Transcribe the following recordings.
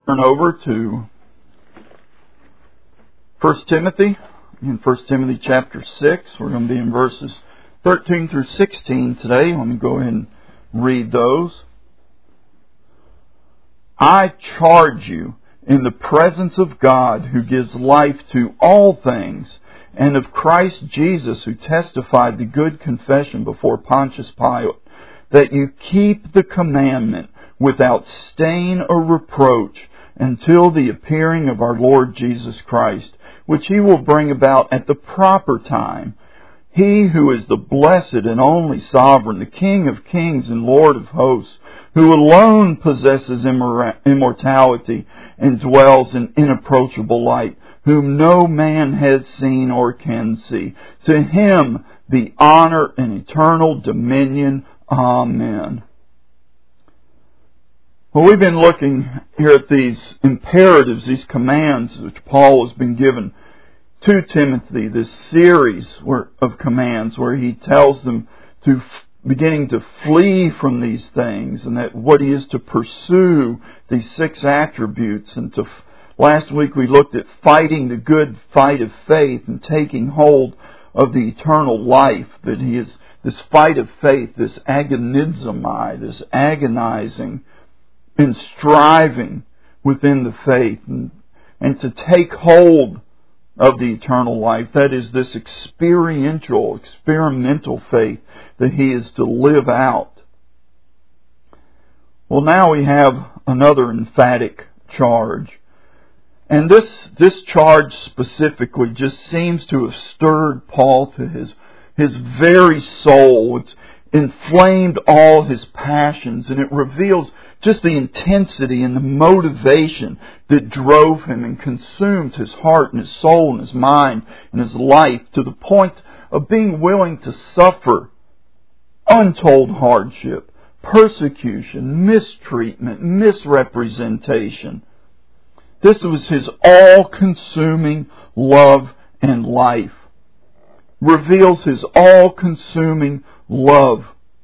Turn over to 1 Timothy. In 1 Timothy chapter 6, we're going to be in verses 13 through 16 today. Let me go ahead and read those. I charge you in the presence of God, who gives life to all things, and of Christ Jesus, who testified the good confession before Pontius Pilate, that you keep the commandment without stain or reproach until the appearing of our Lord Jesus Christ, which He will bring about at the proper time. He who is the blessed and only sovereign, the King of kings and Lord of hosts, who alone possesses immortality and dwells in inapproachable light, whom no man has seen or can see. To Him be honor and eternal dominion. Amen. Well, we've been looking here at these imperatives, these commands which Paul has been given to Timothy, this series of commands where he tells them to beginning to flee from these things, and that what he is to pursue these 6 attributes. And last week we looked at fighting the good fight of faith and taking hold of the eternal life, that he is this fight of faith, this agonizomai, this agonizing and striving within the faith, and to take hold of the eternal life. That is this experimental faith that he is to live out. Well, now we have another emphatic charge. And this charge specifically just seems to have stirred Paul to his very soul. It's inflamed all his passions, and it reveals just the intensity and the motivation that drove him and consumed his heart and his soul and his mind and his life to the point of being willing to suffer untold hardship, persecution, mistreatment, misrepresentation. This was his all-consuming love and life. Reveals his all-consuming love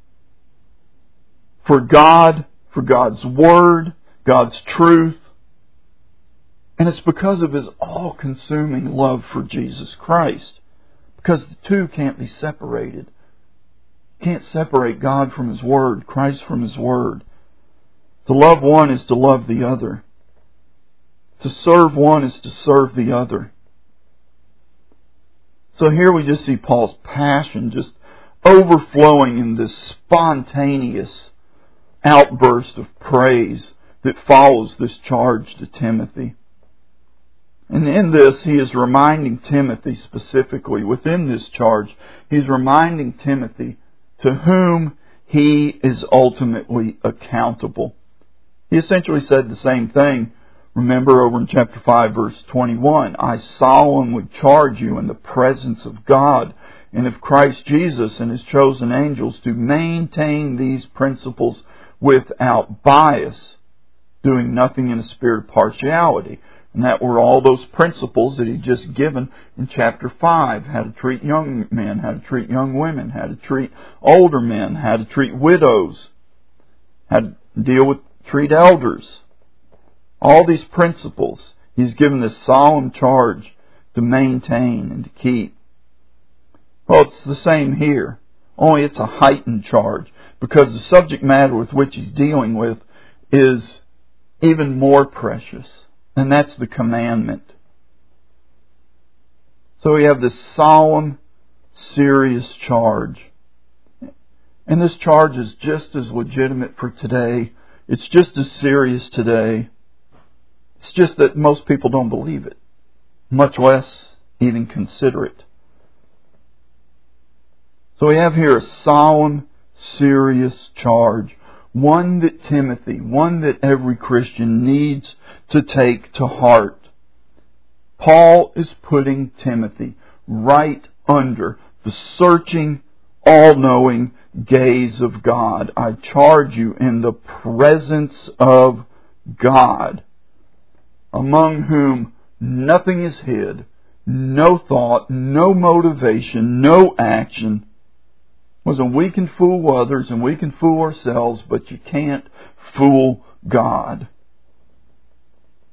for God, for God's Word, God's truth. And it's because of his all-consuming love for Jesus Christ. Because the two can't be separated. You can't separate God from His Word, Christ from His Word. To love one is to love the other. To serve one is to serve the other. So here we just see Paul's passion just overflowing in this spontaneous outburst of praise that follows this charge to Timothy. And in this, he is reminding Timothy specifically, within this charge, he's reminding Timothy to whom he is ultimately accountable. He essentially said the same thing. Remember over in chapter 5, verse 21, I solemnly charge you in the presence of God and of Christ Jesus and His chosen angels to maintain these principles without bias, doing nothing in a spirit of partiality. And that were all those principles that he'd just given in chapter 5. How to treat young men, how to treat young women, how to treat older men, how to treat widows, how to treat elders. All these principles he's given this solemn charge to maintain and to keep. Well, it's the same here. Only it's a heightened charge, because the subject matter with which he's dealing with is even more precious. And that's the commandment. So we have this solemn, serious charge. And this charge is just as legitimate for today. It's just as serious today. It's just that most people don't believe it, much less even consider it. So we have here a solemn, serious charge. One that Timothy, one that every Christian needs to take to heart. Paul is putting Timothy right under the searching, all-knowing gaze of God. I charge you in the presence of God, among whom nothing is hid, no thought, no motivation, no action. Listen, we can fool others and we can fool ourselves, but you can't fool God.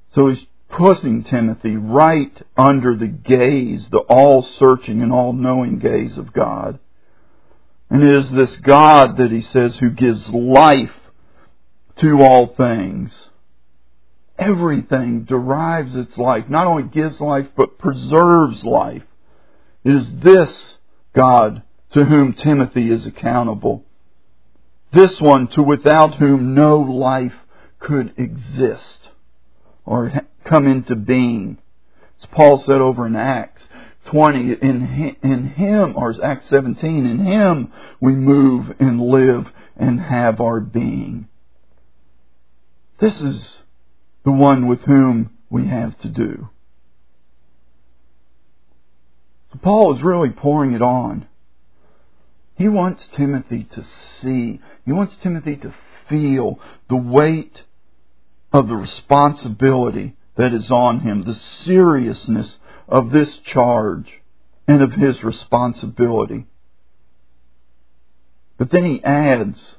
So he's putting Timothy right under the gaze, the all-searching and all-knowing gaze of God. And it is this God that he says who gives life to all things. Everything derives its life. Not only gives life, but preserves life. It is this God to whom Timothy is accountable. This one to without whom no life could exist or come into being. As Paul said over in Acts 20, in Him, or Acts 17, in Him we move and live and have our being. This is the one with whom we have to do. So Paul is really pouring it on. He wants Timothy to see. He wants Timothy to feel the weight of the responsibility that is on him, the seriousness of this charge and of his responsibility. But then he adds,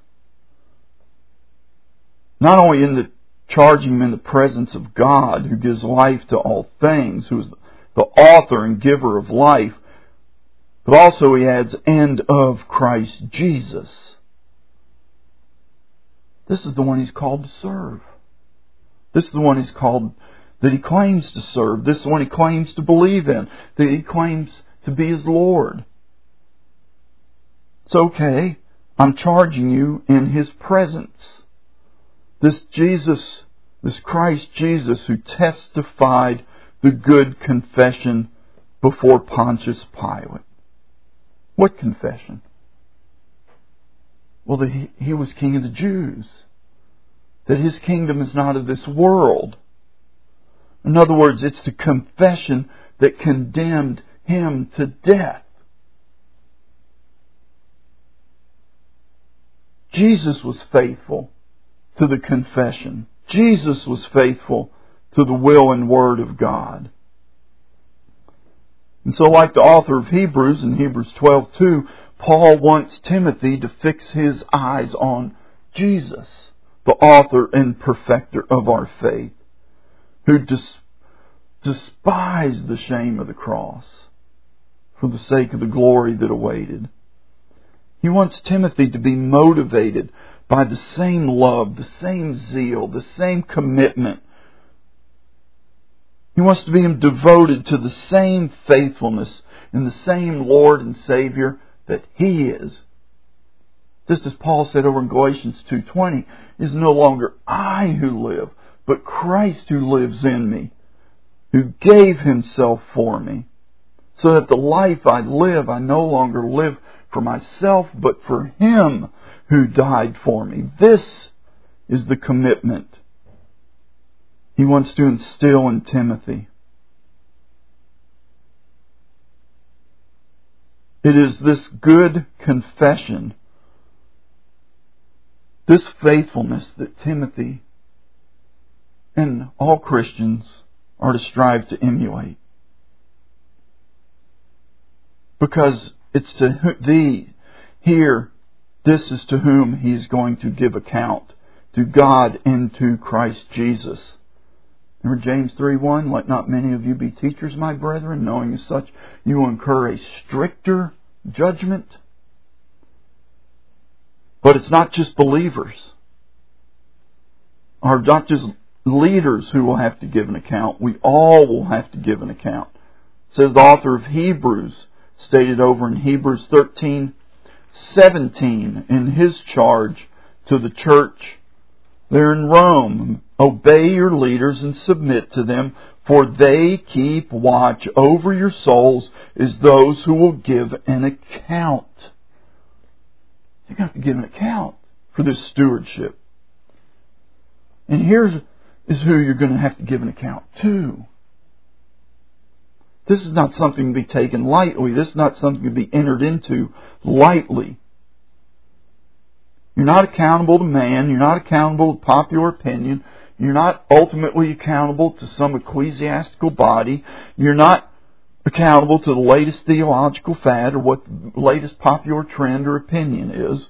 not only in the charging him in the presence of God, who gives life to all things, who is the author and giver of life, but also he adds, and of Christ Jesus. This is the one he's called to serve. This is the one he's called, that he claims to serve. This is the one he claims to believe in, that he claims to be his Lord. It's okay. I'm charging you in His presence. This Jesus, this Christ Jesus who testified the good confession before Pontius Pilate. What confession? Well, that he was King of the Jews. That His kingdom is not of this world. In other words, it's the confession that condemned Him to death. Jesus was faithful to the confession. Jesus was faithful to the will and word of God. And so, like the author of Hebrews in Hebrews 12:2, Paul wants Timothy to fix his eyes on Jesus, the author and perfecter of our faith, who despised the shame of the cross for the sake of the glory that awaited. He wants Timothy to be motivated by the same love, the same zeal, the same commitment. He wants to be devoted to the same faithfulness in the same Lord and Savior that he is. Just as Paul said over in Galatians 2:20, it is no longer I who live, but Christ who lives in me, who gave Himself for me, so that the life I live, I no longer live for myself, but for Him who died for me. This is the commitment he wants to instill in Timothy. It is this good confession, this faithfulness that Timothy and all Christians are to strive to emulate. Because it's to thee, here, this is to whom he is going to give account, to God and to Christ Jesus. Remember James 3:1, let not many of you be teachers, my brethren, knowing as such you will incur a stricter judgment. But it's not just believers, or not just leaders who will have to give an account. We all will have to give an account. It says the author of Hebrews stated over in Hebrews 13:17 in his charge to the church there in Rome. Obey your leaders and submit to them, for they keep watch over your souls as those who will give an account. You're going to have to give an account for this stewardship. And here is who you're going to have to give an account to. This is not something to be taken lightly. This is not something to be entered into lightly. You're not accountable to man. You're not accountable to popular opinion. You're not ultimately accountable to some ecclesiastical body. You're not accountable to the latest theological fad or what the latest popular trend or opinion is.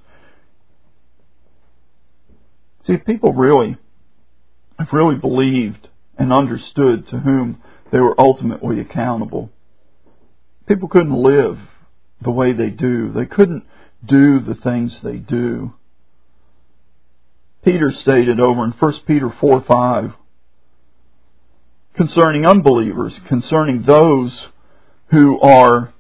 See, if people have really believed and understood to whom they were ultimately accountable. People couldn't live the way they do. They couldn't do the things they do. Peter stated over in 1 Peter 4:5 concerning unbelievers, concerning those who are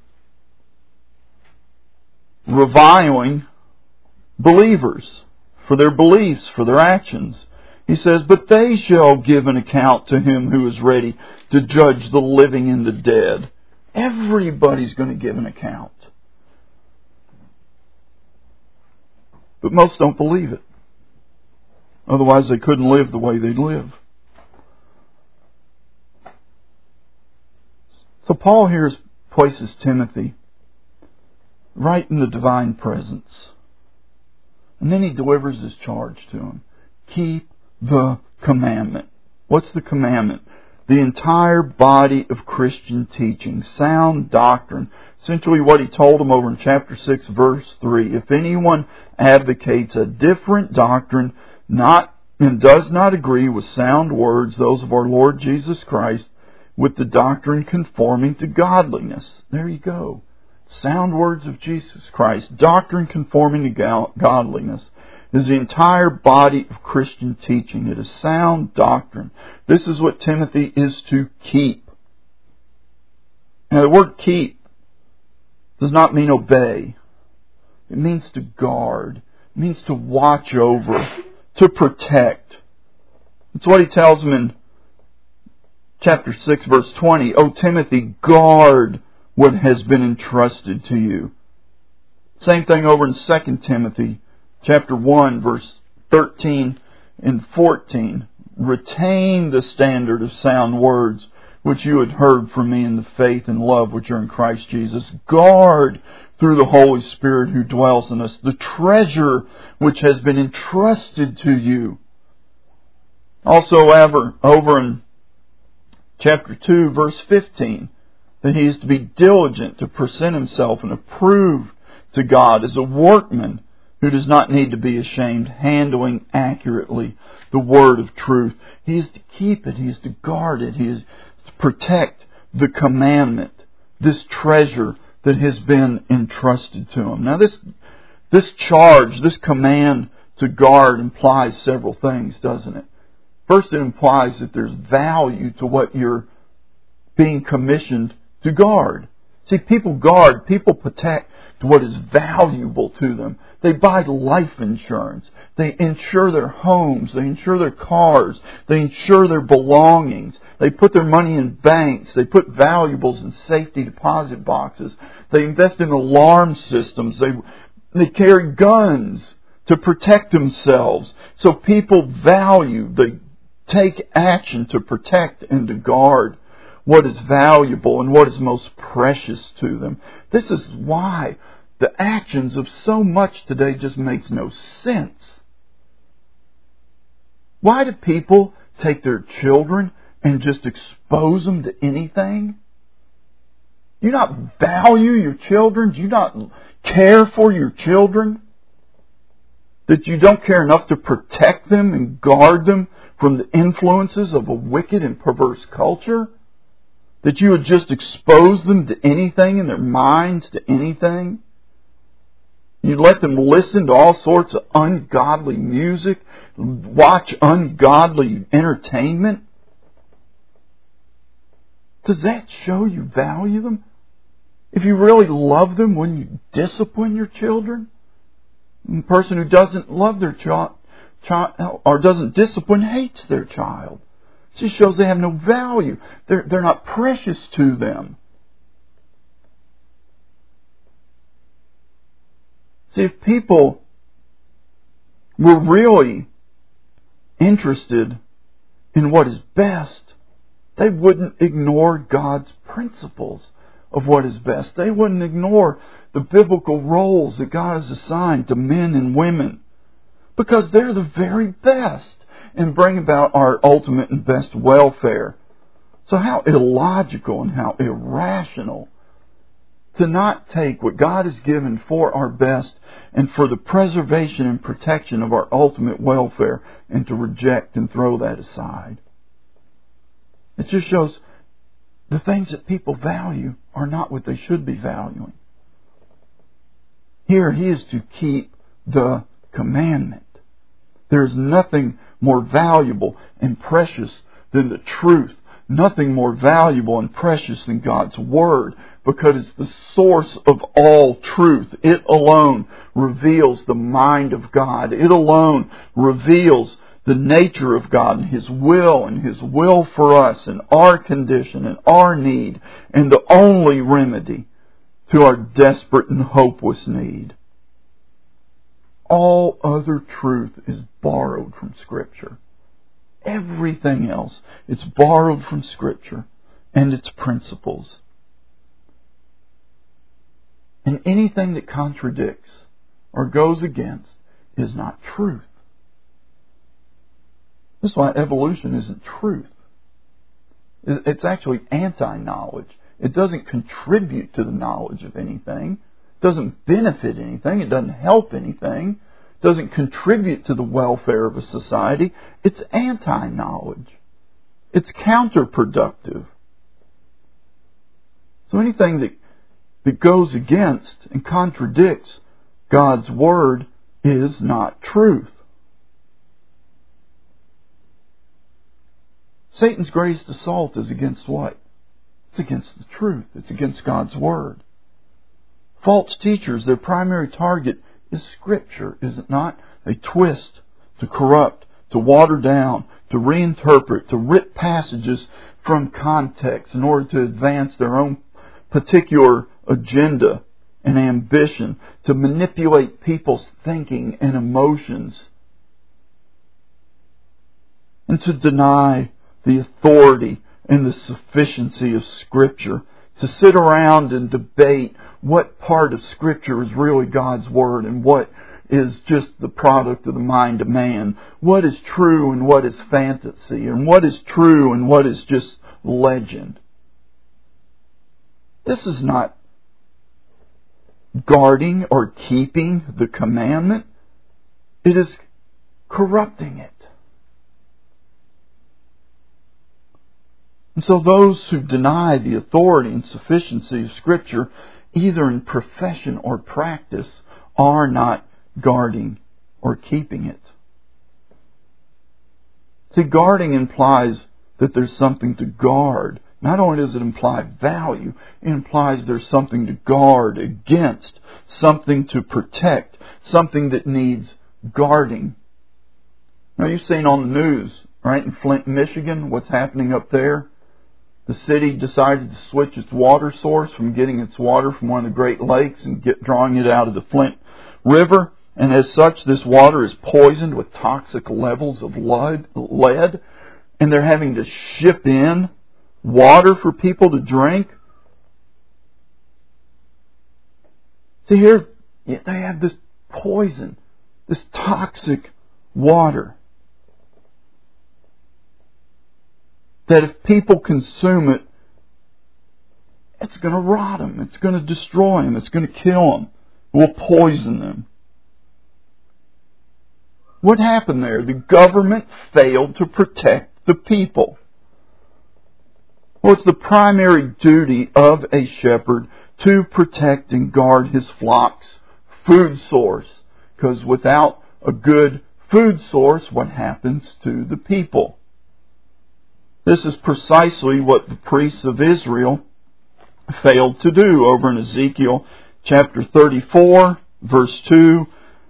reviling believers for their beliefs, for their actions. He says, "But they shall give an account to him who is ready to judge the living and the dead." Everybody's going to give an account. But most don't believe it. Otherwise they couldn't live the way they live. So Paul here places Timothy right in the divine presence. And then he delivers his charge to him. Keep the commandment. What's the commandment? The entire body of Christian teaching, sound doctrine. Essentially what he told him over in chapter 6, verse 3. If anyone advocates a different doctrine and does not agree with sound words, those of our Lord Jesus Christ, with the doctrine conforming to godliness. There you go. Sound words of Jesus Christ, doctrine conforming to godliness, is the entire body of Christian teaching. It is sound doctrine. This is what Timothy is to keep. Now the word keep does not mean obey. It means to guard. It means to watch over, to protect. That's what he tells him in chapter 6, verse 20. "O Timothy, guard what has been entrusted to you." Same thing over in 2 Timothy chapter 1, verse 13 and 14. "Retain the standard of sound words which you had heard from me in the faith and love which are in Christ Jesus. Guard through the Holy Spirit who dwells in us the treasure which has been entrusted to you." Also over in chapter 2, verse 15, that he is to be diligent to present himself and approved to God as a workman who does not need to be ashamed, handling accurately the word of truth. He is to keep it. He is to guard it. He is to protect the commandment, this treasure that has been entrusted to him. Now this charge, this command to guard implies several things, doesn't it? First, it implies that there's value to what you're being commissioned to guard. See, people guard, people protect what is valuable to them. They buy life insurance. They insure their homes. They insure their cars. They insure their belongings. They put their money in banks. They put valuables in safety deposit boxes. They invest in alarm systems. They carry guns to protect themselves. So people they take action to protect and to guard what is valuable and what is most precious to them. This is why the actions of so much today just makes no sense. Why do people take their children and just expose them to anything? Do you not value your children? Do you not care for your children? That you don't care enough to protect them and guard them from the influences of a wicked and perverse culture? That you would just expose them to anything in their minds, to anything? You'd let them listen to all sorts of ungodly music, watch ungodly entertainment? Does that show you value them? If you really love them, wouldn't you discipline your children? The person who doesn't love their child or doesn't discipline hates their child. It just shows they have no value. They're not precious to them. See, if people were really interested in what is best, they wouldn't ignore God's principles of what is best. They wouldn't ignore the biblical roles that God has assigned to men and women, because they're the very best and bring about our ultimate and best welfare. So how illogical and how irrational to not take what God has given for our best and for the preservation and protection of our ultimate welfare and to reject and throw that aside. just shows the things that people value are not what they should be valuing. Here he is to keep the commandment. There's nothing more valuable and precious than the truth. Nothing more valuable and precious than God's Word, because it's the source of all truth. It alone reveals the mind of God. It alone reveals the nature of God and His will for us and our condition and our need, and the only remedy to our desperate and hopeless need. All other truth is borrowed from Scripture. Everything else, it's borrowed from Scripture and its principles. And anything that contradicts or goes against is not truth. That's why evolution isn't truth. It's actually anti-knowledge. It doesn't contribute to the knowledge of anything. It doesn't benefit anything. It doesn't help anything. It doesn't contribute to the welfare of a society. It's anti-knowledge. It's counterproductive. So anything that goes against and contradicts God's Word is not truth. Satan's greatest assault is against what? It's against the truth. It's against God's Word. False teachers, their primary target is Scripture, is it not? They twist, to corrupt, to water down, to reinterpret, to rip passages from context in order to advance their own particular agenda and ambition, to manipulate people's thinking and emotions, and to deny the authority and the sufficiency of Scripture, to sit around and debate what part of Scripture is really God's Word and what is just the product of the mind of man, what is true and what is fantasy, and what is true and what is just legend. This is not guarding or keeping the commandment. It is corrupting it. And so those who deny the authority and sufficiency of Scripture, either in profession or practice, are not guarding or keeping it. See, guarding implies that there's something to guard. Not only does it imply value, it implies there's something to guard against, something to protect, something that needs guarding. Now, you've seen on the news, right, in Flint, Michigan, what's happening up there. The city decided to switch its water source from getting its water from one of the Great Lakes and drawing it out of the Flint River. And as such, this water is poisoned with toxic levels of lead. And they're having to ship in water for people to drink. See, here they have this poison, this toxic water, that if people consume it, it's going to rot them. It's going to destroy them. It's going to kill them. It will poison them. What happened there? The government failed to protect the people. Well, it's the primary duty of a shepherd to protect and guard his flock's food source. Because without a good food source, what happens to the people? This is precisely what the priests of Israel failed to do. Over in Ezekiel chapter 34, verse 2,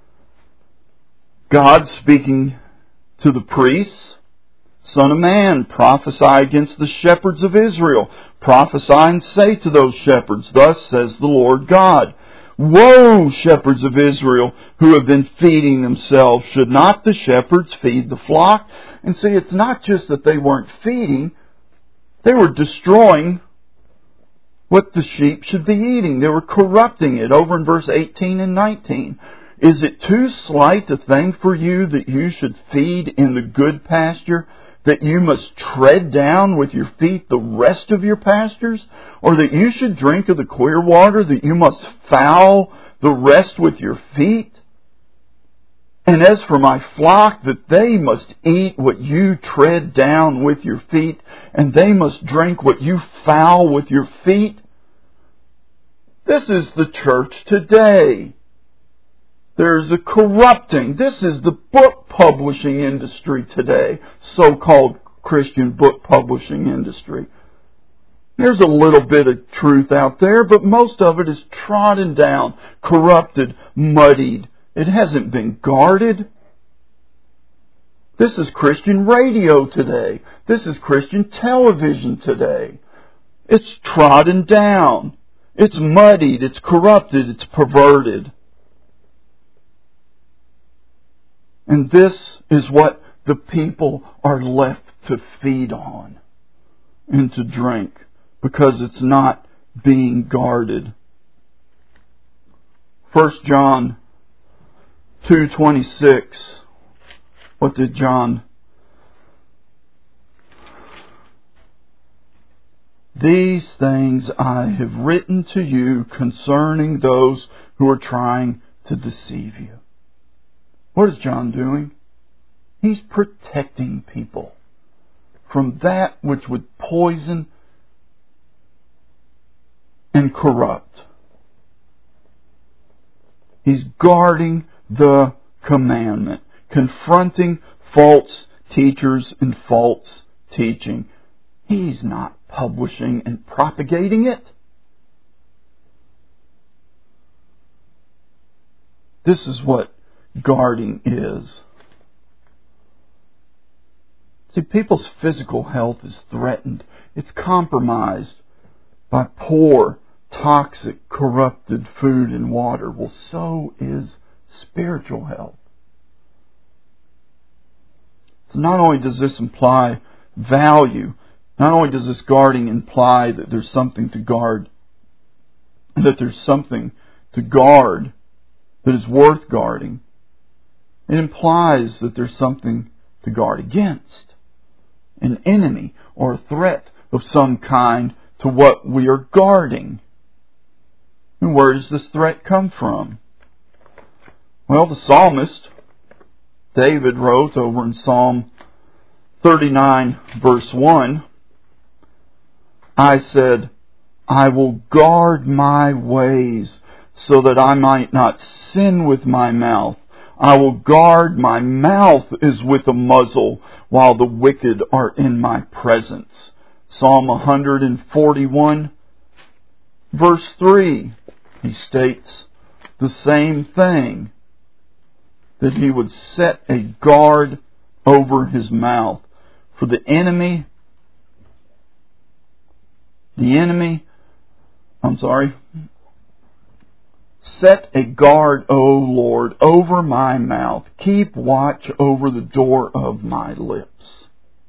God speaking to the priests, Son of man, prophesy against the shepherds of Israel. Prophesy and say to those shepherds, Thus says the Lord God, Woe, shepherds of Israel, who have been feeding themselves. Should not the shepherds feed the flock? And see, it's not just that they weren't feeding, they were destroying what the sheep should be eating. They were corrupting it. Over in verse 18 and 19. Is it too slight a thing for you that you should feed in the good pasture, that you must tread down with your feet the rest of your pastures? Or that you should drink of the clear water, that you must foul the rest with your feet? And as for my flock, that they must eat what you tread down with your feet, and they must drink what you foul with your feet. This is the church today. There's a corrupting. This is the book publishing industry today, so-called Christian book publishing industry. There's a little bit of truth out there, but most of it is trodden down, corrupted, muddied. It hasn't been guarded. This is Christian radio today. This is Christian television today. It's trodden down. It's muddied. It's corrupted. It's perverted. And this is what the people are left to feed on and to drink, because it's not being guarded. 1 John 2:26. What did John? These things I have written to you concerning those who are trying to deceive you. What is John doing? He's protecting people from that which would poison and corrupt. He's guarding the commandment, confronting false teachers and false teaching. He's not publishing and propagating it. This is what guarding is. See, people's physical health is threatened. It's compromised by poor, toxic, corrupted food and water. Well, so is spiritual health. So not only does this imply value, not only does this guarding imply that there's something to guard, that there's something to guard that is worth guarding, it implies that there's something to guard against. An enemy or a threat of some kind to what we are guarding. And where does this threat come from? Well, the psalmist David wrote over in Psalm 39 verse 1, I said, I will guard my ways so that I might not sin with my mouth. I will guard my mouth as with a muzzle while the wicked are in my presence. Psalm 141 verse 3, he states the same thing, that he would set a guard over his mouth. For the enemy, set a guard, O Lord, over my mouth. Keep watch over the door of my lips.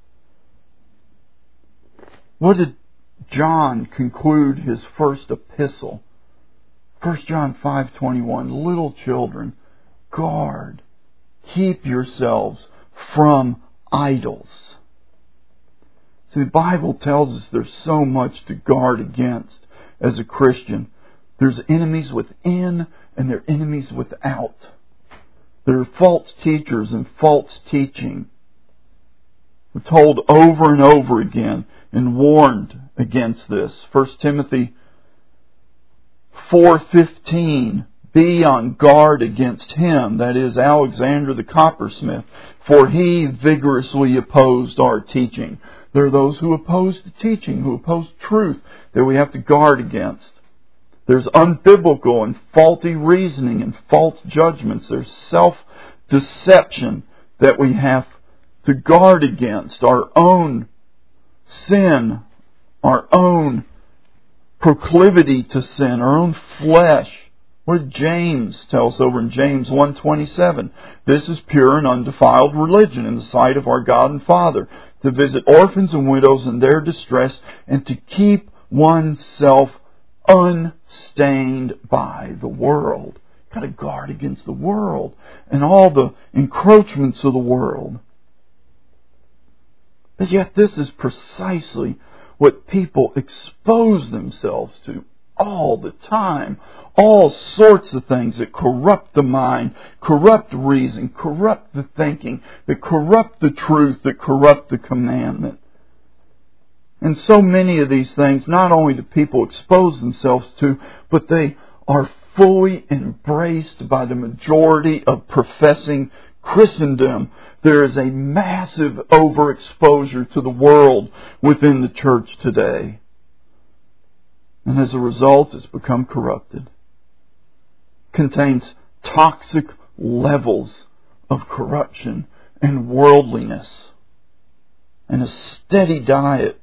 What did John conclude his first epistle? 1 John 5:21. Little children, guard, keep yourselves from idols. See, the Bible tells us there's so much to guard against as a Christian. There's enemies within and there are enemies without. There are false teachers and false teaching. We're told over and over again and warned against this. 1 Timothy 4:15. Be on guard against him, that is Alexander the coppersmith, for he vigorously opposed our teaching. There are those who oppose the teaching, who oppose truth, that we have to guard against. There's unbiblical and faulty reasoning and false judgments. There's self-deception that we have to guard against. Our own sin, our own proclivity to sin, our own flesh. What did James tell us over in James 1:27? This is pure and undefiled religion in the sight of our God and Father, to visit orphans and widows in their distress, and to keep oneself unstained by the world. You've got to guard against the world and all the encroachments of the world. But yet this is precisely what people expose themselves to all the time. All sorts of things that corrupt the mind, corrupt reason, corrupt the thinking, that corrupt the truth, that corrupt the commandment. And so many of these things, not only do people expose themselves to, but they are fully embraced by the majority of professing Christendom. There is a massive overexposure to the world within the church today. And as a result, it's become corrupted. Contains toxic levels of corruption and worldliness and a steady diet.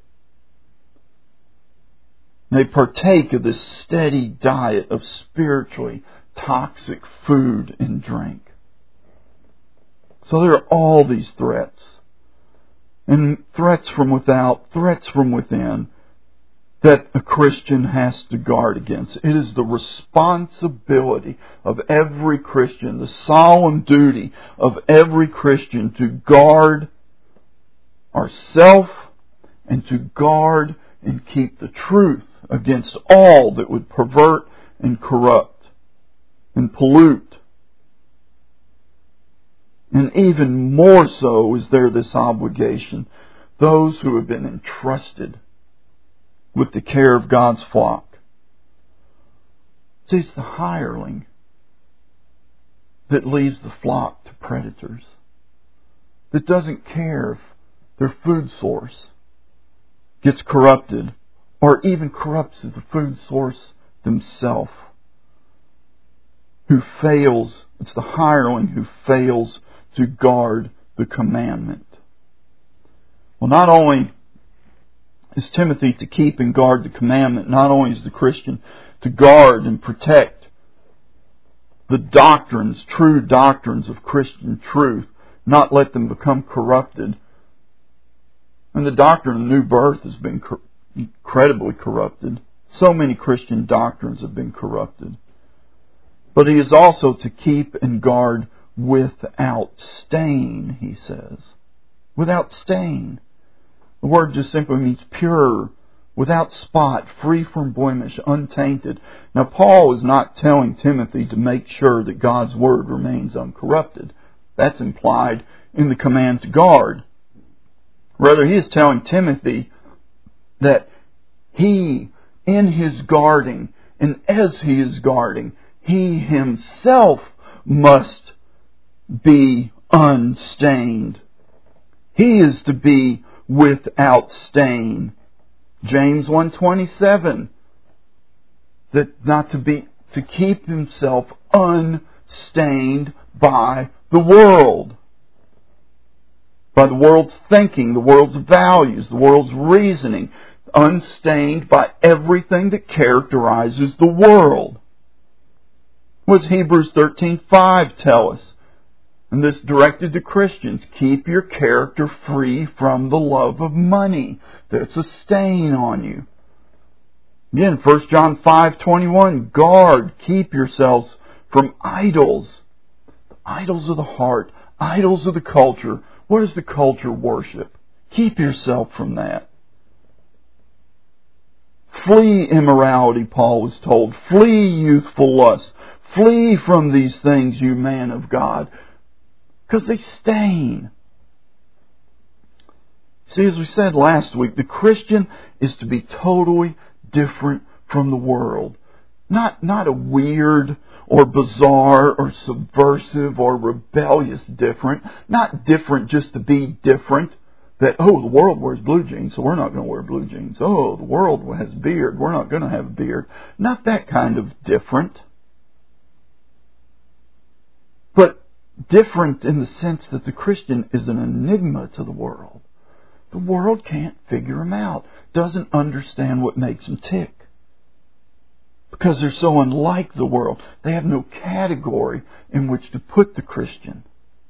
They partake of this steady diet of spiritually toxic food and drink. So there are all these threats. And threats from without, threats from within, that a Christian has to guard against. It is the responsibility of every Christian, the solemn duty of every Christian to guard ourselves and to guard and keep the truth against all that would pervert and corrupt and pollute. And even more so is there this obligation, those who have been entrusted with the care of God's flock. See, it's the hireling that leaves the flock to predators, that doesn't care if their food source gets corrupted or even corrupts the food source themselves. Who fails, it's the hireling who fails to guard the commandment. Well, not only is Timothy to keep and guard the commandment, not only is the Christian to guard and protect the doctrines, true doctrines of Christian truth, not let them become corrupted. And the doctrine of new birth has been incredibly corrupted. So many Christian doctrines have been corrupted. But he is also to keep and guard without stain, he says. Without stain. The word just simply means pure, without spot, free from blemish, untainted. Now, Paul is not telling Timothy to make sure that God's Word remains uncorrupted. That's implied in the command to guard. Rather, he is telling Timothy that he, in his guarding, and as he is guarding, he himself must be unstained. He is to be without stain. James 1:27, that not to keep himself unstained by the world, by the world's thinking, the world's values, the world's reasoning, unstained by everything that characterizes the world. What does Hebrews 13:5 tell us? And this directed to Christians: keep your character free from the love of money. That's a stain on you. Again, 1 John 5:21, guard, keep yourselves from idols. Idols of the heart, idols of the culture. What does the culture worship? Keep yourself from that. Flee immorality, Paul was told. Flee youthful lust. Flee from these things, you man of God, because they stain. See, as we said last week, the Christian is to be totally different from the world. Not a weird or bizarre or subversive or rebellious different. Not different just to be different. That, the world wears blue jeans, so we're not going to wear blue jeans. The world has a beard, we're not going to have a beard. Not that kind of different. But different in the sense that the Christian is an enigma to the world. The world can't figure him out, doesn't understand what makes him tick. Because they're so unlike the world. They have no category in which to put the Christian.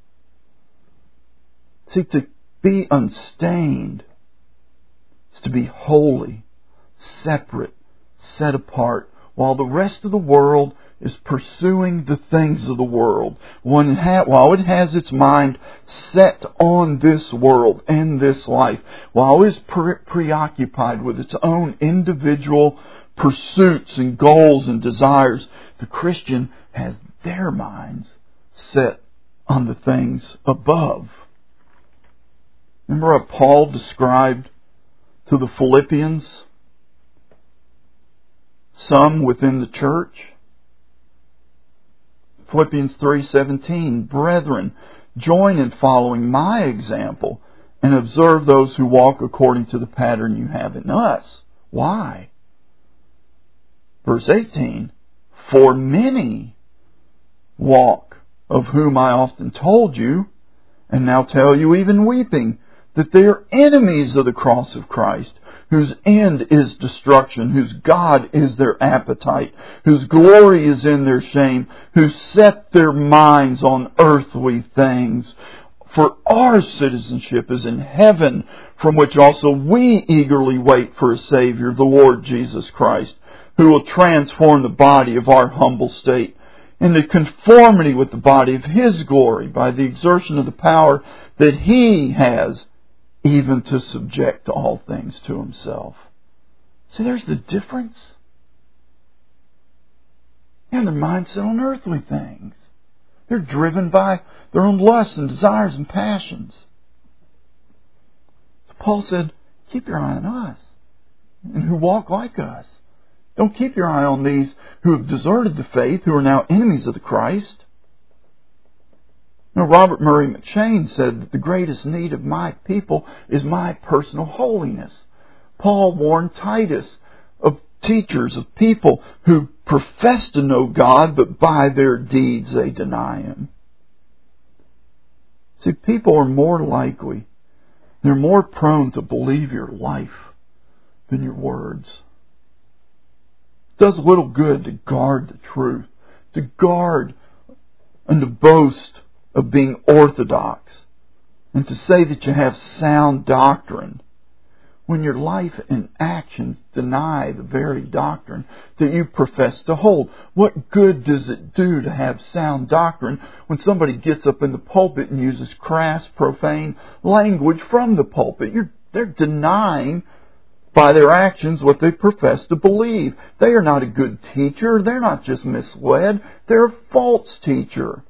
See, to be unstained is to be holy, separate, set apart, while the rest of the world is pursuing the things of the world. While it has its mind set on this world and this life, while it is preoccupied with its own individual pursuits and goals and desires. The Christian has their minds set on the things above. Remember what Paul described to the Philippians? Some within the church. Philippians 3:17, Brethren, join in following my example and observe those who walk according to the pattern you have in us. Why? Verse 18, For many walk, of whom I often told you, and now tell you even weeping, that they are enemies of the cross of Christ, whose end is destruction, whose God is their appetite, whose glory is in their shame, who set their minds on earthly things. For our citizenship is in heaven, from which also we eagerly wait for a Savior, the Lord Jesus Christ, who will transform the body of our humble state into conformity with the body of His glory by the exertion of the power that He has, even to subject all things to Himself. See, there's the difference. And their mind's set on earthly things. They're driven by their own lusts and desires and passions. So Paul said, keep your eye on us and who walk like us. Don't keep your eye on these who have deserted the faith, who are now enemies of the Christ. Now, Robert Murray McCheyne said that the greatest need of my people is my personal holiness. Paul warned Titus of teachers, of people who profess to know God, but by their deeds they deny Him. See, people are more likely, they're more prone to believe your life than your words. It does little good to guard the truth, to guard and to boast of being orthodox, and to say that you have sound doctrine, when your life and actions deny the very doctrine that you profess to hold. What good does it do to have sound doctrine when somebody gets up in the pulpit and uses crass, profane language from the pulpit? They're denying by their actions what they profess to believe. They are not a good teacher. They're not just misled. They're a false teacher.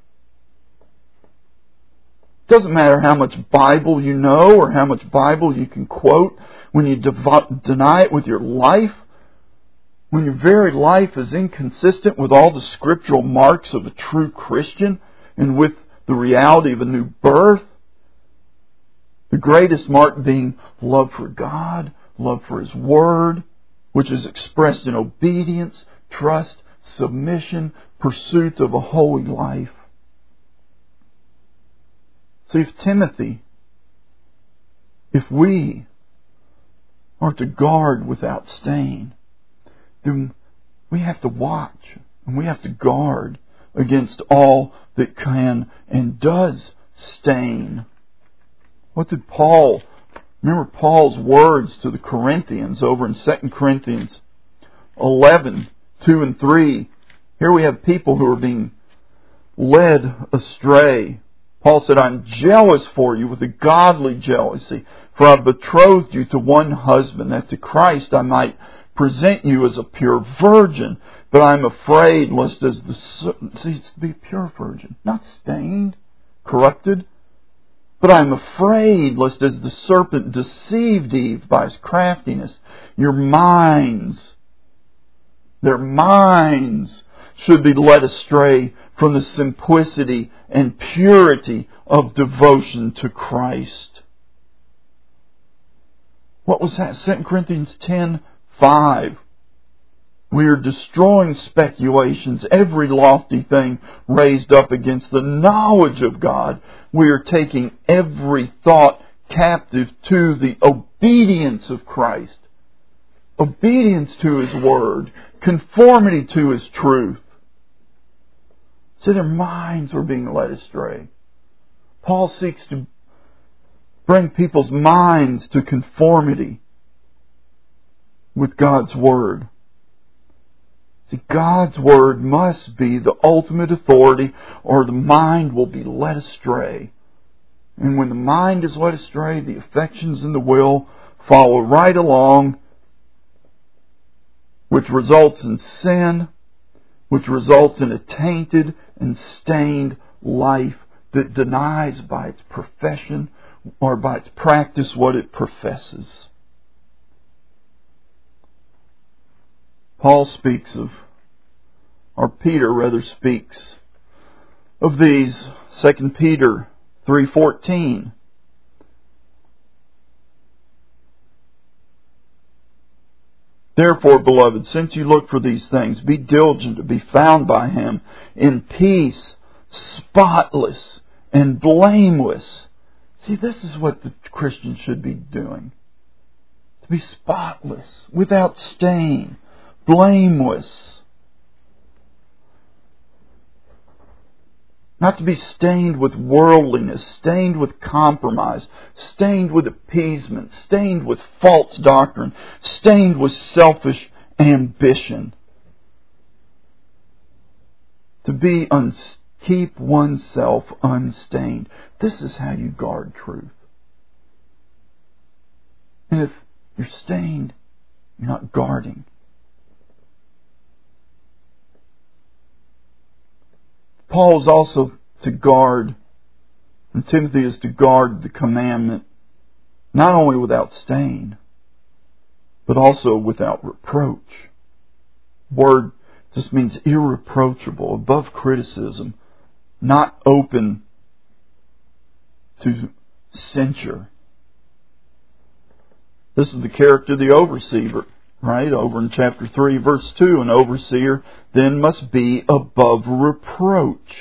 Doesn't matter how much Bible you know or how much Bible you can quote. When you deny it with your life, when your very life is inconsistent with all the scriptural marks of a true Christian and with the reality of a new birth, the greatest mark being love for God, love for His Word, which is expressed in obedience, trust, submission, pursuit of a holy life. See, if we are to guard without stain, then we have to watch and we have to guard against all that can and does stain. What did remember Paul's words to the Corinthians over in 2 Corinthians 11, 2 and 3. Here we have people who are being led astray. Paul said, I'm jealous for you with a godly jealousy, for I betrothed you to one husband, that to Christ I might present you as a pure virgin. But I'm afraid lest as it's to be a pure virgin, not stained, corrupted. But I'm afraid lest as the serpent deceived Eve by his craftiness, their minds should be led astray from the simplicity and purity of devotion to Christ. What was that? 2 Corinthians 10:5. We are destroying speculations, every lofty thing raised up against the knowledge of God. We are taking every thought captive to the obedience of Christ. Obedience to His Word. Conformity to His truth. So their minds were being led astray. Paul seeks to bring people's minds to conformity with God's Word. See, God's Word must be the ultimate authority or the mind will be led astray. And when the mind is led astray, the affections and the will follow right along. which results in sin, which results in a tainted and stained life that denies by its profession or by its practice what it professes. Paul speaks of, or Peter rather speaks of these, 2 Peter 3:14. Therefore, beloved, since you look for these things, be diligent to be found by Him in peace, spotless, and blameless. See, this is what the Christian should be doing. To be spotless, without stain, blameless. Not to be stained with worldliness, stained with compromise, stained with appeasement, stained with false doctrine, stained with selfish ambition. To keep oneself unstained. This is how you guard truth. And if you're stained, you're not guarding. Paul is also to guard, and Timothy is to guard the commandment, not only without stain, but also without reproach. Word just means irreproachable, above criticism, not open to censure. This is the character of the overseer. Right, over in chapter 3, verse 2, an overseer then must be above reproach.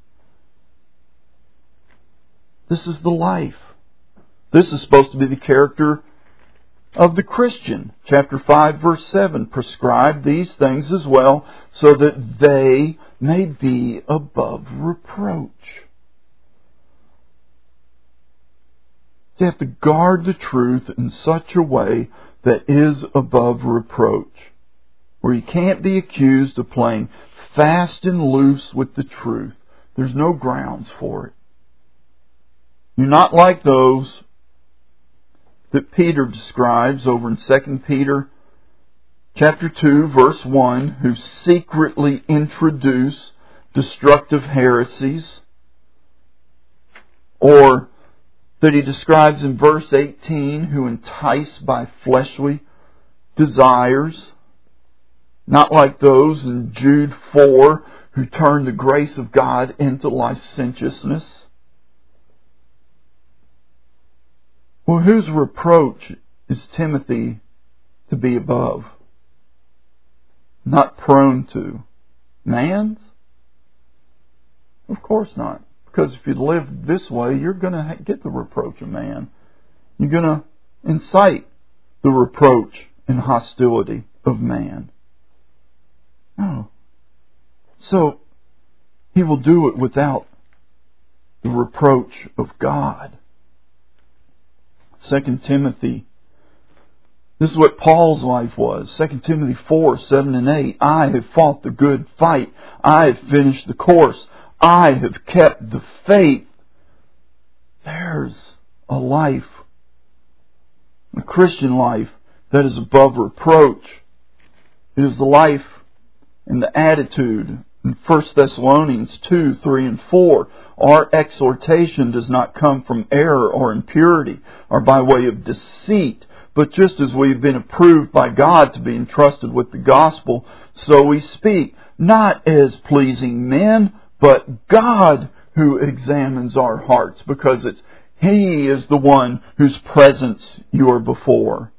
This is the life. This is supposed to be the character of the Christian. Chapter 5, verse 7, prescribe these things as well, so that they may be above reproach. You have to guard the truth in such a way that is above reproach, where you can't be accused of playing fast and loose with the truth. There's no grounds for it. You're not like those that Peter describes over in 2 Peter chapter 2, verse 1, who secretly introduce destructive heresies, or that he describes in verse 18, who entice by fleshly desires, not like those in Jude 4, who turn the grace of God into licentiousness. Well, whose reproach is Timothy to be above? Not prone to? Man's? Of course not. Because if you live this way, you're going to get the reproach of man. You're going to incite the reproach and hostility of man. No. So, he will do it without the reproach of God. 2 Timothy, this is what Paul's life was. 2 Timothy 4, 7 and 8. I have fought the good fight. I have finished the course. I have kept the faith. There's a life, a Christian life, that is above reproach. It is the life and the attitude in 1 Thessalonians 2, 3, and 4. Our exhortation does not come from error or impurity or by way of deceit, but just as we have been approved by God to be entrusted with the gospel, so we speak, not as pleasing men, but God who examines our hearts, because He is the one whose presence you are before.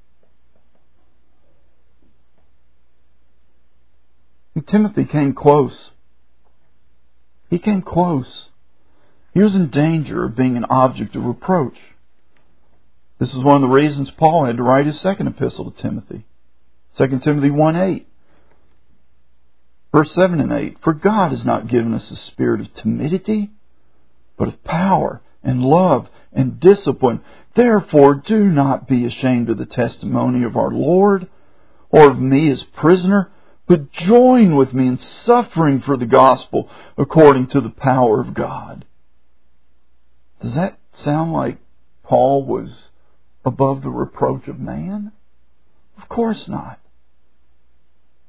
And Timothy came close. He came close. He was in danger of being an object of reproach. This is one of the reasons Paul had to write his second epistle to Timothy. 2 Timothy 1:8. Verse 7 and 8, for God has not given us a spirit of timidity, but of power and love and discipline. Therefore, do not be ashamed of the testimony of our Lord, or of me as prisoner, but join with me in suffering for the gospel according to the power of God. Does that sound like Paul was above the reproach of man? Of course not.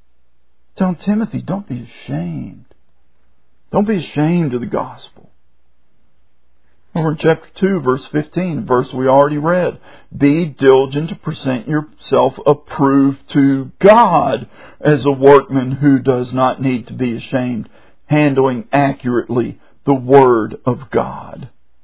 telling Timothy, don't be ashamed. Don't be ashamed of the gospel. Over in chapter 2, verse 15, a verse we already read. Be diligent to present yourself approved to God as a workman who does not need to be ashamed, handling accurately the Word of God.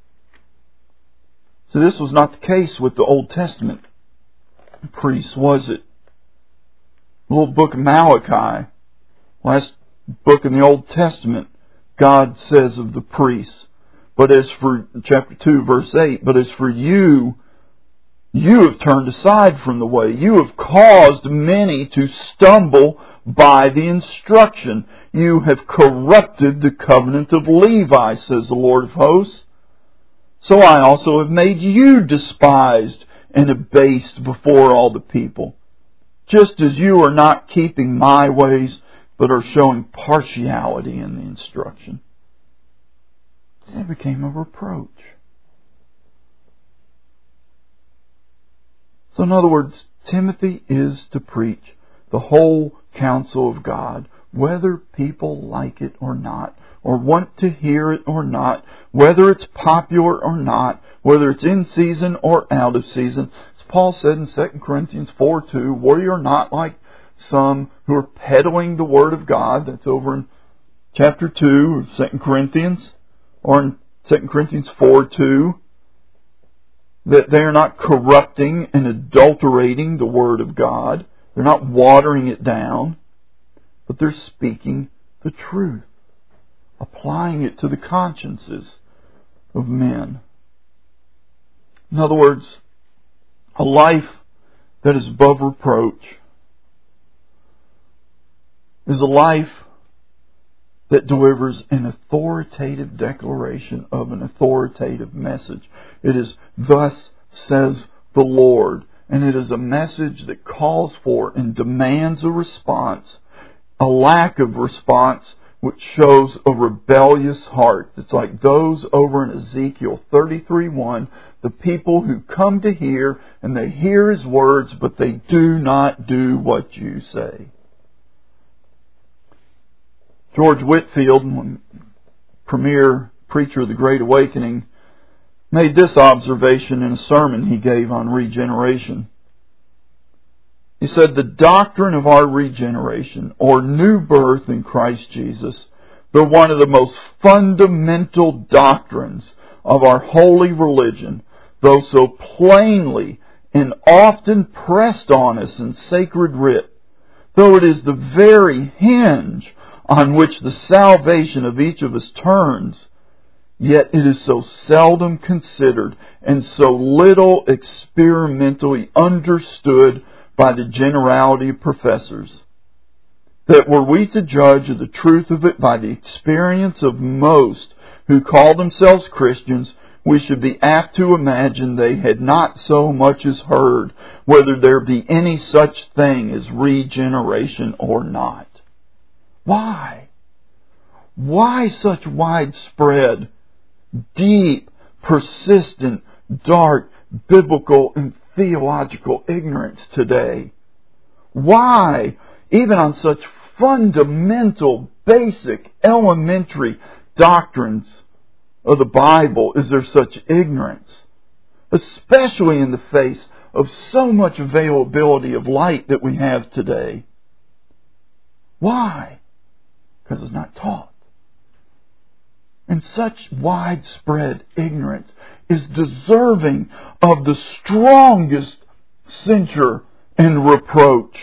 So this was not the case with the Old Testament priests, was it? The little book of Malachi, last book in the Old Testament, God says of the priests, but as for, chapter 2, verse 8, but as for you, you have turned aside from the way. You have caused many to stumble by the instruction. You have corrupted the covenant of Levi, says the Lord of hosts. So I also have made you despised and abased before all the people, just as you are not keeping my ways, but are showing partiality in the instruction. That became a reproach. So in other words, Timothy is to preach the whole counsel of God, whether people like it or not, or want to hear it or not, whether it's popular or not, whether it's in season or out of season. As Paul said in 2 Corinthians 4:2, we are not like some who are peddling the Word of God. That's over in chapter 2 of 2 Corinthians, or in 2 Corinthians 4:2, that they are not corrupting and adulterating the Word of God. They're not watering it down, but they're speaking the truth, applying it to the consciences of men. In other words, a life that is above reproach is a life that delivers an authoritative declaration of an authoritative message. It is, thus says the Lord. And it is a message that calls for and demands a response. A lack of response which shows a rebellious heart. It's like those over in Ezekiel 33:1, the people who come to hear and they hear His words, but they do not do what you say. George Whitefield, premier preacher of the Great Awakening, made this observation in a sermon he gave on regeneration. He said, the doctrine of our regeneration, or new birth in Christ Jesus, though one of the most fundamental doctrines of our holy religion, though so plainly and often pressed on us in sacred writ, though it is the very hinge on which the salvation of each of us turns, yet it is so seldom considered and so little experimentally understood by the generality of professors, that were we to judge of the truth of it by the experience of most who call themselves Christians, we should be apt to imagine they had not so much as heard whether there be any such thing as regeneration or not. Why? Why such widespread, deep, persistent, dark, biblical, and theological ignorance today? Why, even on such fundamental, basic, elementary doctrines of the Bible, is there such ignorance? Especially in the face of so much availability of light that we have today. Why? Because it's not taught. And such widespread ignorance is deserving of the strongest censure and reproach.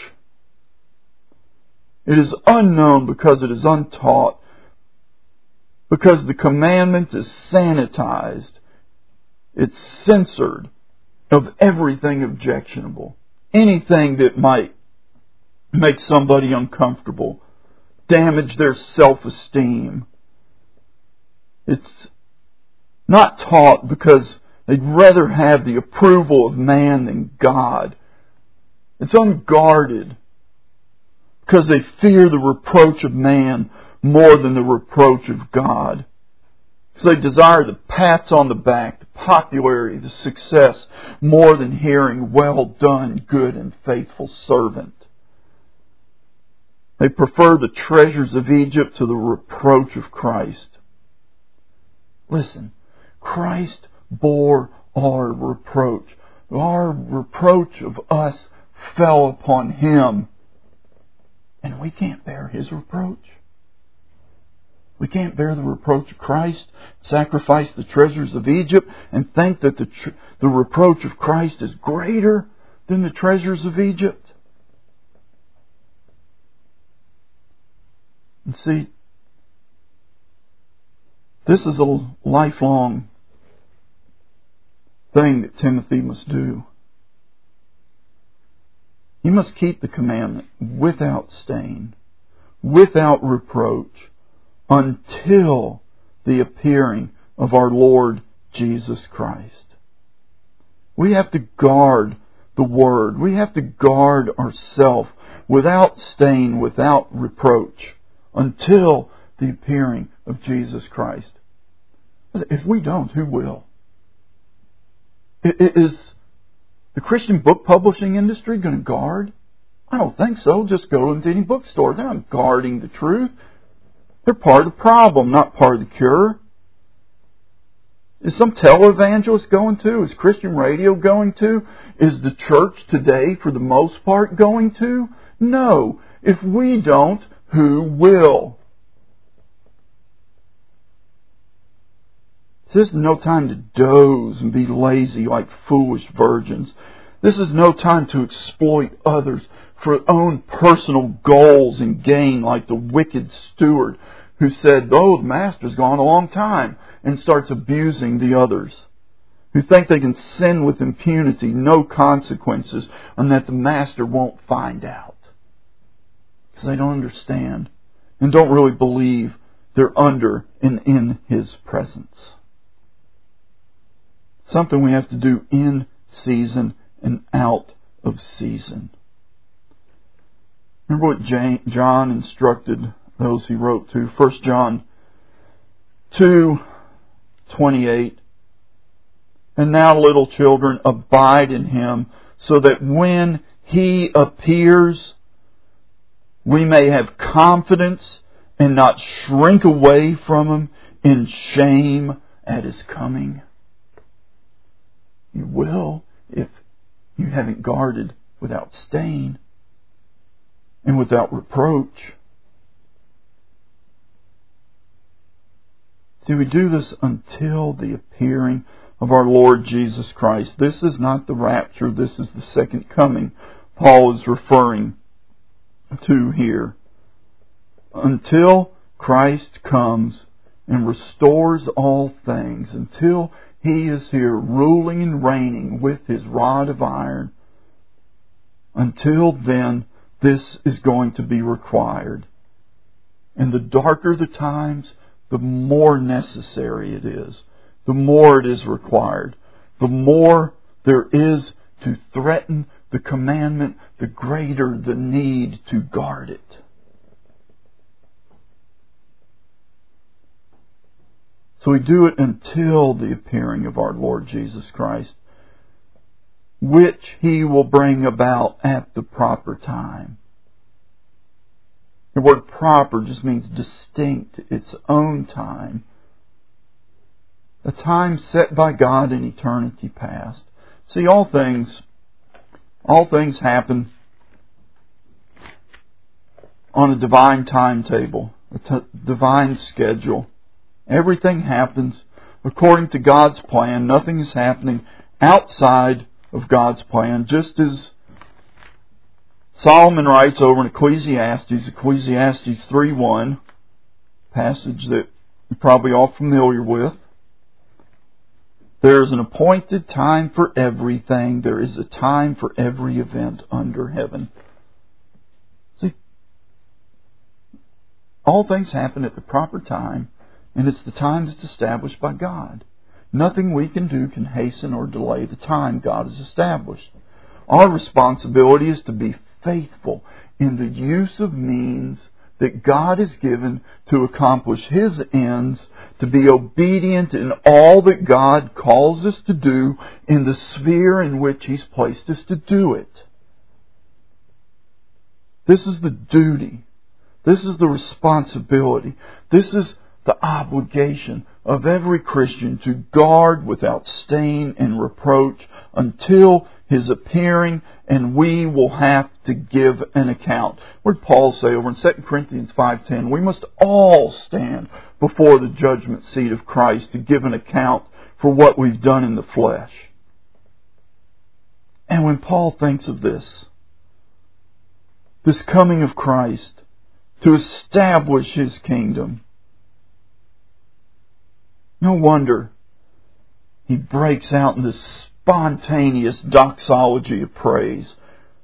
It is unknown because it is untaught, because the commandment is sanitized. It's censored of everything objectionable. Anything that might make somebody uncomfortable, damage their self-esteem. It's not taught because they'd rather have the approval of man than God. It's unguarded because they fear the reproach of man more than the reproach of God. So they desire the pats on the back, the popularity, the success, more than hearing, well done, good and faithful servant. They prefer the treasures of Egypt to the reproach of Christ. Listen, Christ bore our reproach. Our reproach of us fell upon Him. And we can't bear His reproach. We can't bear the reproach of Christ, sacrifice the treasures of Egypt, and think that the reproach of Christ is greater than the treasures of Egypt. And see, this is a lifelong thing that Timothy must do. He must keep the commandment without stain, without reproach, until the appearing of our Lord Jesus Christ. We have to guard the Word. We have to guard ourselves without stain, without reproach, until the appearing of Jesus Christ. If we don't, who will? Is the Christian book publishing industry going to guard? I don't think so. Just go into any bookstore. They're not guarding the truth. They're part of the problem, not part of the cure. Is some televangelist going to? Is Christian radio going to? Is the church today, for the most part, going to? No. If we don't, who will? This is no time to doze and be lazy like foolish virgins. This is no time to exploit others for own personal goals and gain like the wicked steward who said, "Oh, the master's gone a long time," and starts abusing the others. Who think they can sin with impunity, no consequences, and that the master won't find out. Because they don't understand and don't really believe they're under and in His presence. Something we have to do in season and out of season. Remember what John instructed those he wrote to. 1 John 2:28. And now, little children, abide in Him, so that when He appears, we may have confidence and not shrink away from Him in shame at His coming. You will if you haven't guarded without stain and without reproach. See, we do this until the appearing of our Lord Jesus Christ. This is not the rapture. This is the second coming Paul is referring to here. Until Christ comes and restores all things, until He is here ruling and reigning with His rod of iron, until then, this is going to be required. And the darker the times, the more necessary it is. The more it is required. The more there is to threaten the commandment, the greater the need to guard it. So we do it until the appearing of our Lord Jesus Christ, which He will bring about at the proper time. The word proper just means distinct, its own time. A time set by God in eternity past. See, all things happen on a divine timetable, a divine schedule. Everything happens according to God's plan. Nothing is happening outside of God's plan. Just as Solomon writes over in Ecclesiastes 3:1, passage that you're probably all familiar with. There is an appointed time for everything. There is a time for every event under heaven. See, all things happen at the proper time, and it's the time that's established by God. Nothing we can do can hasten or delay the time God has established. Our responsibility is to be faithful in the use of means that God has given to accomplish His ends, to be obedient in all that God calls us to do in the sphere in which He's placed us to do it. This is the duty This is the responsibility. This is the obligation of every Christian to guard without stain and reproach until His appearing, and we will have to give an account. What did Paul say over in 2 Corinthians 5:10? We must all stand before the judgment seat of Christ to give an account for what we've done in the flesh. And when Paul thinks of this coming of Christ to establish His kingdom, no wonder he breaks out in this spontaneous doxology of praise.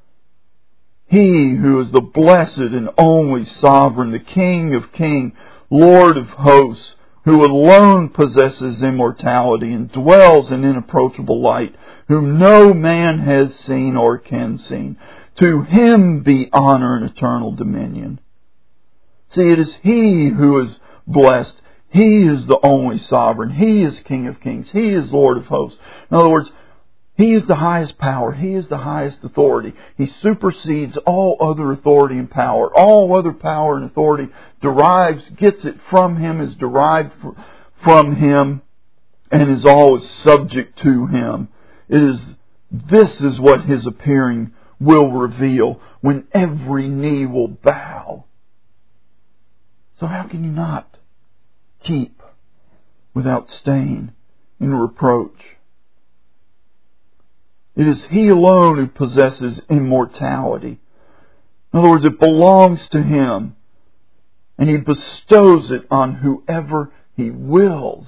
He who is the blessed and only sovereign, the King of kings, Lord of hosts, who alone possesses immortality and dwells in inapproachable light, whom no man has seen or can see. To Him be honor and eternal dominion. See, it is He who is blessed. He is the only sovereign. He is King of kings. He is Lord of hosts. In other words, He is the highest power. He is the highest authority. He supersedes all other authority and power. All other power and authority gets it from Him, is derived from Him, and is always subject to Him. This is what His appearing will reveal, when every knee will bow. So how can you not keep without stain and reproach? It is He alone who possesses immortality. In other words, it belongs to Him, and He bestows it on whoever He wills.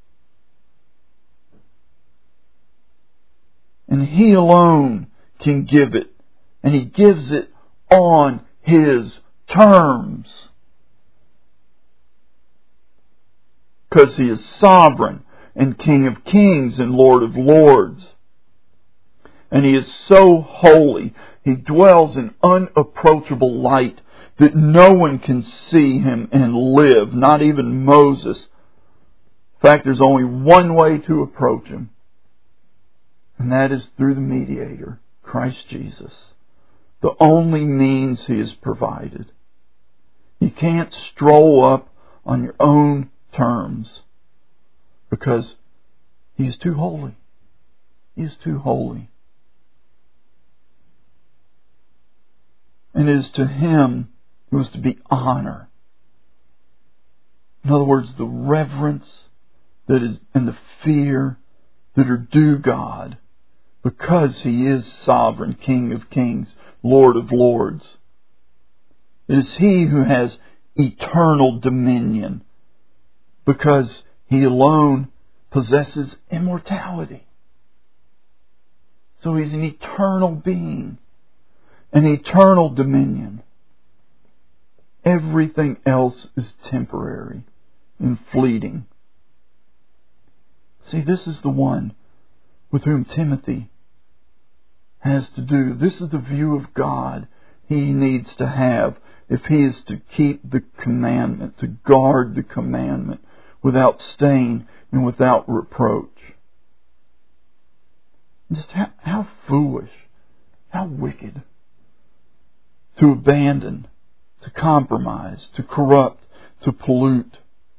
And He alone can give it, and He gives it on His terms. Because He is sovereign and King of kings and Lord of lords. And He is so holy. He dwells in unapproachable light that no one can see Him and live, not even Moses. In fact, there's only one way to approach Him, and that is through the mediator, Christ Jesus. The only means He has provided. You can't stroll up on your own terms, because He is too holy. He is too holy. And it is to Him who is to be honor. In other words, the reverence that is and the fear that are due God, because He is sovereign, King of kings, Lord of lords. It is He who has eternal dominion, because He alone possesses immortality. So He's an eternal being, an eternal dominion. Everything else is temporary and fleeting. See, this is the one with whom Timothy has to do. This is the view of God he needs to have if he is to keep the commandment, to guard the commandment without stain and without reproach. Just how foolish, how wicked to abandon, to compromise, to corrupt, to pollute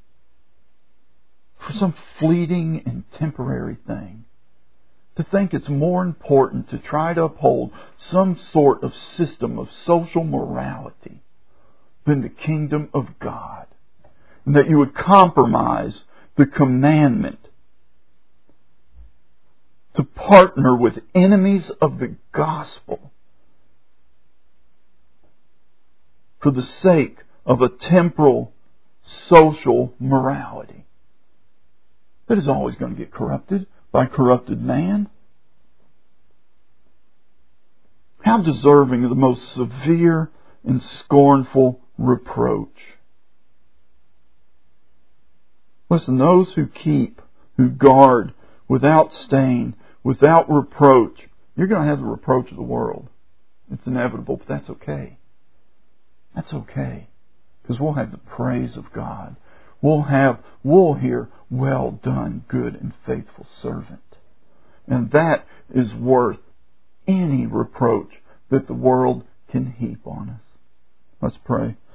for some fleeting and temporary thing. To think it's more important to try to uphold some sort of system of social morality than the kingdom of God. And that you would compromise the commandment to partner with enemies of the gospel for the sake of a temporal social morality that is always going to get corrupted by corrupted man. How deserving of the most severe and scornful reproach. Listen, those who keep, who guard without stain, without reproach, you're going to have the reproach of the world. It's inevitable, but that's okay. That's okay. Because we'll have the praise of God. We'll hear, well done, good and faithful servant. And that is worth any reproach that the world can heap on us. Let's pray.